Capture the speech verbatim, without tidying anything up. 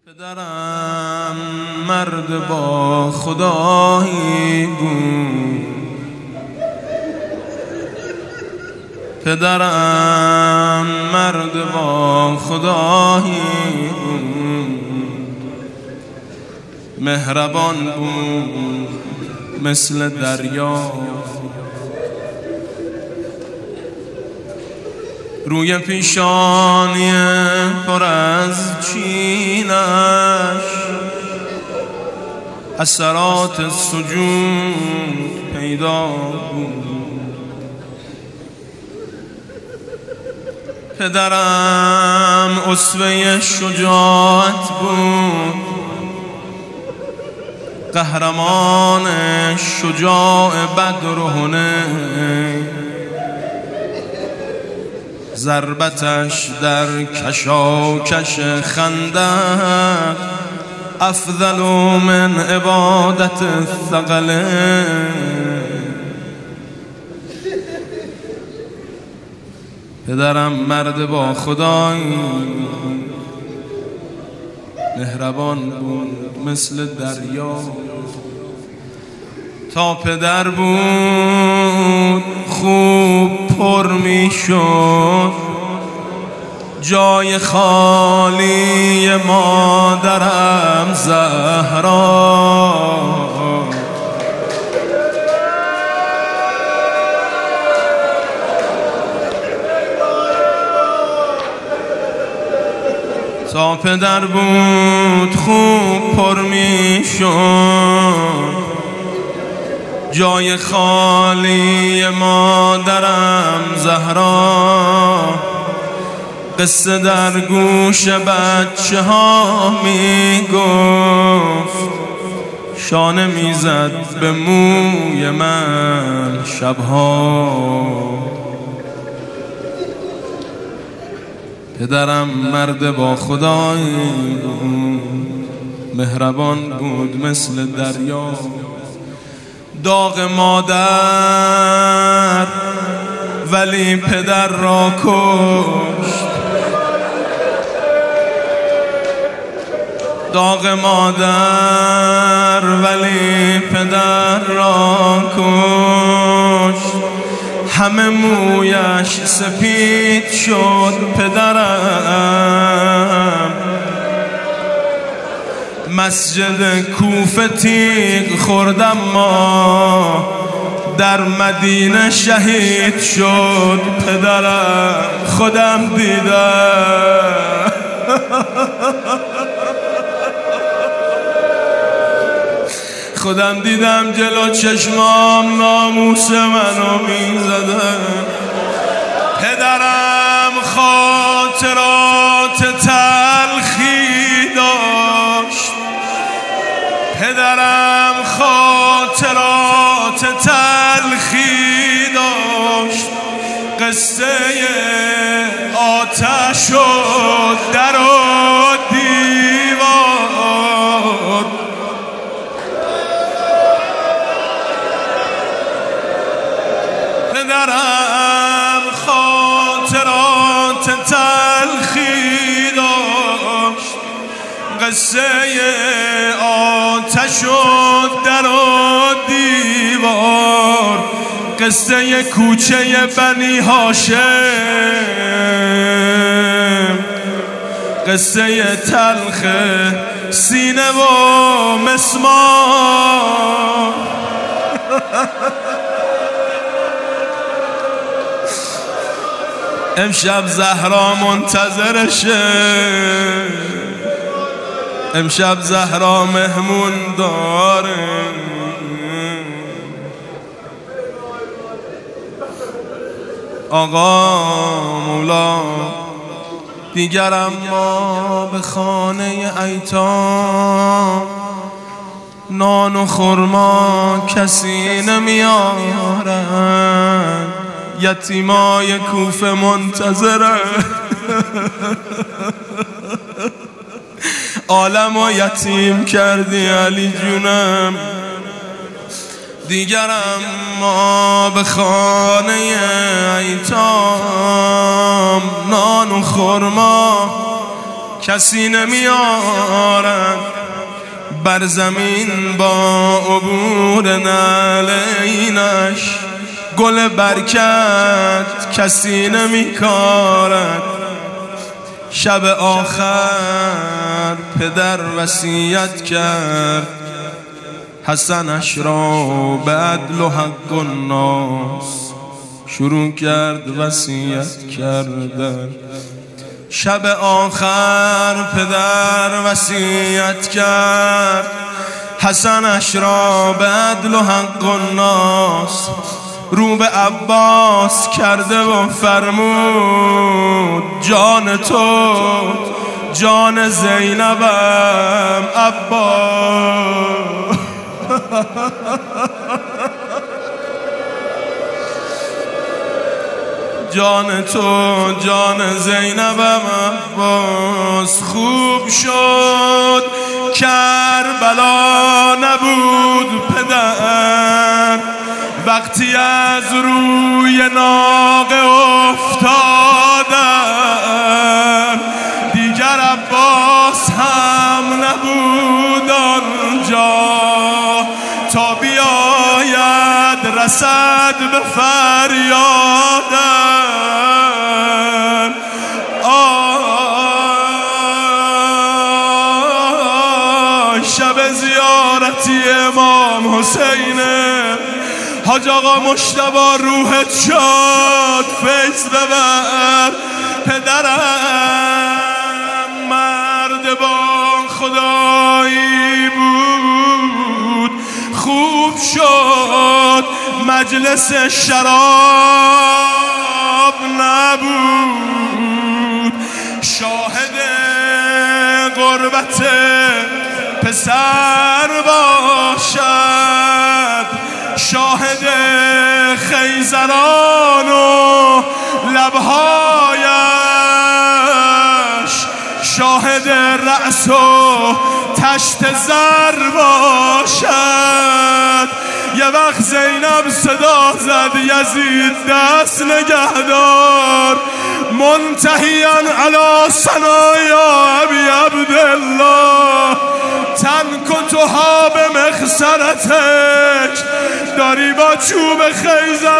پدرم مرد با خدایی بود، پدرم مرد با خدایی بود، مهربان بود مثل دریا، روی پیشانی پر از چینش اثرات سجود پیدا بود. پدرم اسوه شجاعت بود، قهرمان شجاع بدر و حنین، ضربتش در کشاکش خندق افضل من عبادت الثقلین. پدرم مرد با خدایی مهربان بود مثل دریا، تا پدر بود خوب پر می شد جای خالی مادرم زهرا. تا پدر بود خوب پر می شد جای خالی مادرم زهرا. قصه در گوش بچه ها می گفت، شانه می زد به موی من شبها. پدرم مرد با خدایی بود، مهربان بود مثل دریا. داغ مادر ولی پدر را کشت، داغ مادر ولی پدر را کشت. همه مویش سپید شد پدرم، مسجد کوفه تیغ خوردم ما در مدینه شهید شد پدرم. خودم دیدم خودم دیدم جلو چشمام ناموس منو میزدن. پدرم خاطرات تلخی داشت، پدرم خاطرات تلخی داشت. قصه آتش و در و دیوار، پدرم خاطرات تلخی داشت. قصه آتش و در و دیوار، قصه کوچه بنی هاشم، قصه تلخ سینه و مسمار. امشب زهرا منتظرشه، امشب زهرا مهمون داره. آقا مولا دیگر اما به خانه ایتام نان و خرما کسی نمیارن، یتیمای کوفه منتظره. عالم و یتیم کردی علی جونم، دیگر اما به خانه ایتام نان و خرما کسی نمیارن. بر زمین با عبور نعلینش گل برکت کسی نمی کارد. شب آخر پدر وصیت کرد حسنش را به عدل و حق الناس شروع کرد وصیت کردن. شب آخر پدر وصیت کرد حسنش را به عدل و حق الناس. رو به عباس کرده و فرمود جان تو جان زینبم عباس. جان تو جان زینبم عباس. خوب شد کربلا نبود پدر وقتی از روی ناقه افتادم. دیگر عباس هم نبود آنجا تا بیاید رسد به فریادم. آه شب زیارتی امام حسینه. حاج آقا مجتبی روحت شاد فیض ببر. پدرم مرد با خدایی بود. خوب شد مجلس شراب نبود. شاهد غربت پسر باشد شاهد خیزران و لبهایش شاهد رأس و تشت زر باشد. یه وقت زینب صدا زد یزید دست نگهدار منتهیان علی ثنایا ابی عبدالله تن کتوها به مخسرتک. داری با چوب خیزر